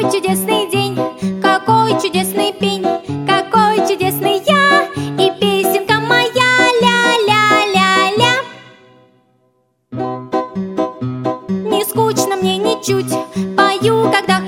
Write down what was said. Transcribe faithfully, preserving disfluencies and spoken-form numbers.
чудесный день, какой чудесный пень, какой чудесный я, и песенка моя ля-ля-ля-ля. Не скучно мне ничуть, пою, когда